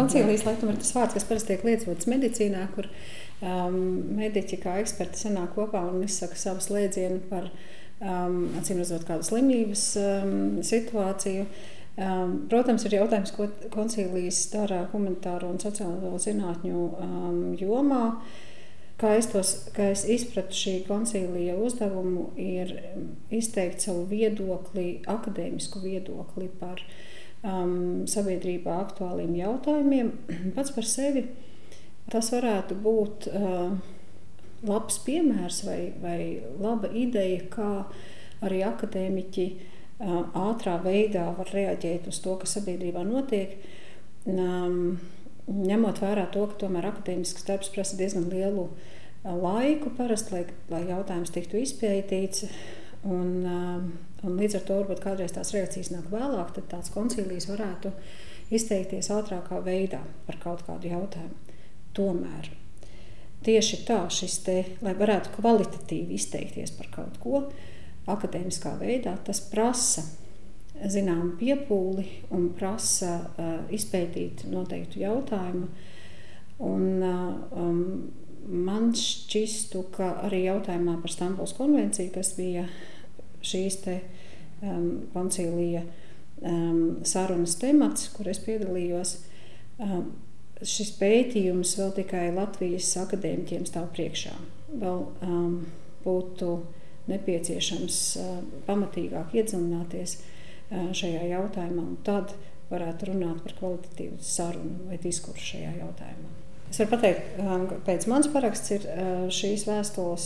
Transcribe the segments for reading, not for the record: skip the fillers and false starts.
Koncīlijas laikam ir tas vārds, kas parasti tiek lietots medicīnā, kur mediķi kā eksperti sanāk kopā un izsaka savu slēdzienu par acīmredzot kādu slimības situāciju. Protams, ir jautājums, ko koncīlijas dara humanitāro un sociālo zinātņu jomā. Kā es izpratu šī koncīlija uzdevumu, ir izteikt savu viedokli, akadēmisku viedokli par sabiedrībā aktuāliem jautājumiem. Pats par sevi tas varētu būt labs piemērs vai laba ideja, kā arī akadēmiķi ātrā veidā var reaģēt uz to, kas sabiedrībā notiek, ņemot vērā to, ka tomēr akadēmisks darbs prasa diezgan lielu laiku parasti, lai jautājums tiktu izpētīts, un līdz ar to varbūt kādreiz tās reakcijas nāk vēlāk, tad tāds koncīlijs varētu izteikties ātrākā veidā par kaut kādu jautājumu. Tomēr tieši tā lai varētu kvalitatīvi izteikties par kaut ko akadēmiskā veidā, tas prasa zinām piepūli un prasa izpētīt noteiktu jautājumu. Un man šķistu, ka arī jautājumā par Stambulas konvenciju, kas bija šīs koncīlija sarunas temats, kur es piedalījos, šis pētījums vēl tikai Latvijas akadēmiķiem stāv priekšā. Vēl būtu nepieciešams pamatīgāk iedziļināties šajā jautājumā, un tad varētu runāt par kvalitatīvu sarunu vai diskursu šajā jautājumā. Es varu pateikt, pēc mans paraksts ir šīs vēstules,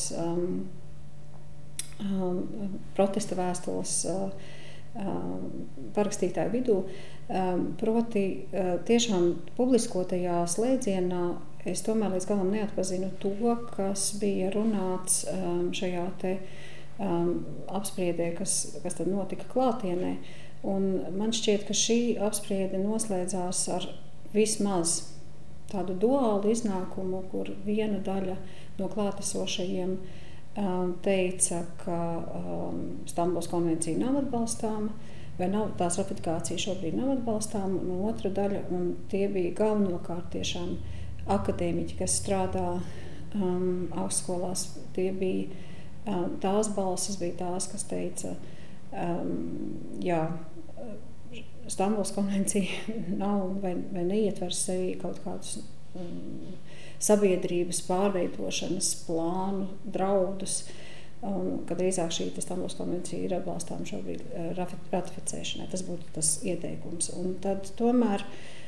protesta vēstules parakstītāju vidū, proti tiešām publiskotajā slēdzienā es tomēr līdz galam neatpazinu to, kas bija runāts šajā apspriedē, kas tad notika klātienē. Un man šķiet, ka šī apspriede noslēdzās ar vismaz tādu duālu iznākumu, kur viena daļa no klātesošajiem teica, ka Stambulas konvencija nav atbalstāma, vai tās ratifikācija šobrīd nav atbalstāma, un otra daļa, un tie bija galvenokārt tiešām akadēmiķi, kas strādā augstskolās, tie bija tās balsis bija tās, kas teica, jā, Stambulas konvencija nav vai neietver sevi kaut kādus sabiedrības pārveidošanas plānu, draudus, un kad drīzāk šī Stambulas konvencija ir atbalstāma šobrīd ratificēšanai. Tas būtu tas ieteikums. Un tad tomēr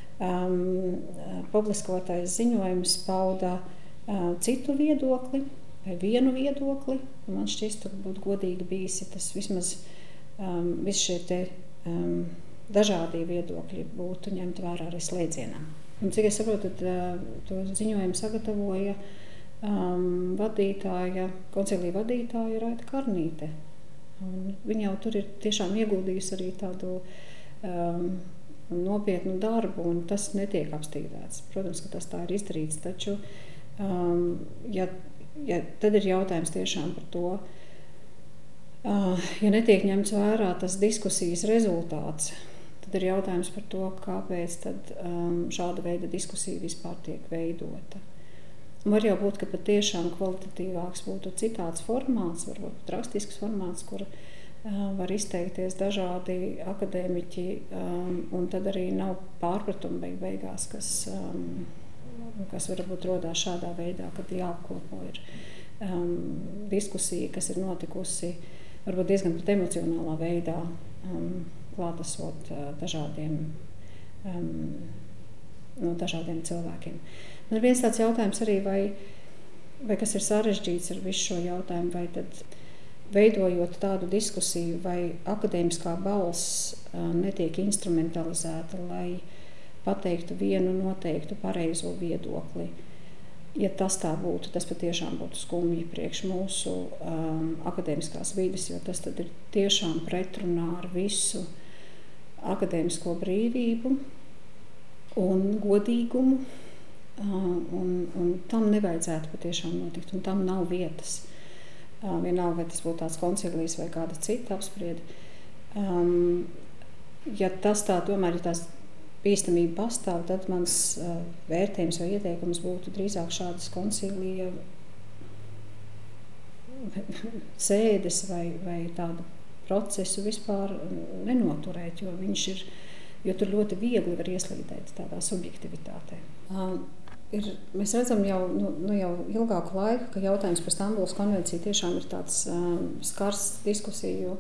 publiskotais ziņojums pauda citu viedokli vai vienu viedokli. Man šķiet, ka būtu godīgi bijis, ja tas vismaz visi šie dažādie viedokļi būtu ņemt vērā arī slēdzienā. Un cik es saprotu, tad to ziņojumu sagatavoja koncīlija vadītāja Raita Karnīte. Un viņa jau tur ir tiešām ieguldījusi arī tādu nopietnu darbu, un tas netiek apstrīdēts. Protams, ka tas tā ir izdarīts, taču ja tad ir jautājums tiešām par to, ja netiek ņemts vērā tas diskusijas rezultāts, tad ir jautājums par to, kāpēc tad šāda veida diskusija vispār tiek veidota. Var jau būt, ka patiešām kvalitatīvāks būtu citāds formāts, varbūt rakstisks formāts, kur var izteikties dažādi akadēmiķi, un tad arī nav pārpratumi beigās, kas varbūt rodās šādā veidā, kad jāapkopo ir diskusija, kas ir notikusi varbūt diezgan pat emocionālā veidā, klātesot no dažādiem cilvēkiem. Man ir viens tāds jautājums arī, vai kas ir sarežģīts ar visu šo jautājumu, vai tad veidojot tādu diskusiju, vai akadēmiskā balss netiek instrumentalizēta, lai pateiktu vienu noteiktu pareizo viedokli. Ja tas tā būtu, tas patiešām būtu skumji priekš mūsu akadēmiskās vides, jo tas tad ir tiešām pretrunā ar visu akadēmisko brīvību un godīgumu, un tam nevajadzētu patiešām notikt, un tam nav vietas. Vienalga, vai tas būtu tāds koncīlijs vai kāda cita apspriede. Ja tas tā tomēr ir tās bīstamība pastāv, tad mans vērtējums vai ieteikums būtu drīzāk šādas koncīlija sēdes vai tādu procesu vispār nenoturēt, jo tur ļoti viegli var ieslīdēt tādā subjektivitātē. Mēs redzam jau ilgāku laiku, ka jautājums par Stambulas konvenciju tiešām ir tāds skars diskusiju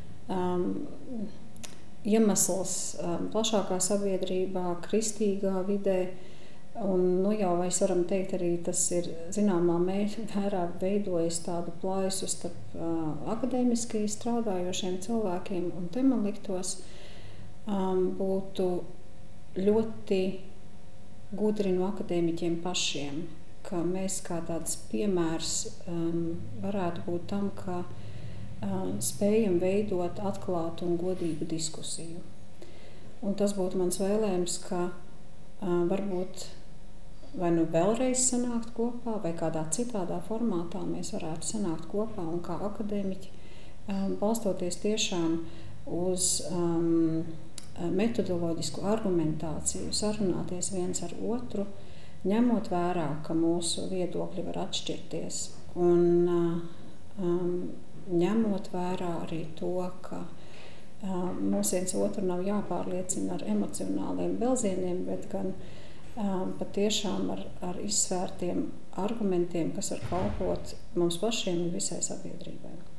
iemesls plašākā sabiedrībā, kristīgā vidē, un jau mēs varam teikt arī, tas ir zināmā mērā veidojis tādu plaisu starp akadēmiski strādājošiem cilvēkiem, un te man liktos būtu ļoti gudri no akadēmiķiem pašiem, ka mēs kā tāds piemērs varētu būt tam, ka spējam veidot atklātu un godīgu diskusiju. Un tas būtu mans vēlējums, ka varbūt vai nu vēlreiz sanākt kopā, vai kādā citādā formātā mēs varētu sanākt kopā un kā akadēmiķi, balstoties tiešām uz metodoloģisku argumentāciju, sarunāties viens ar otru, ņemot vērā, ka mūsu viedokļi var atšķirties, un ņemot vērā arī to, ka mums viens otru nav jāpārliecina ar emocionāliem velzieniem, bet gan patiešām ar izsvērtiem argumentiem, kas var kalpot mums pašiem un visai sabiedrībai.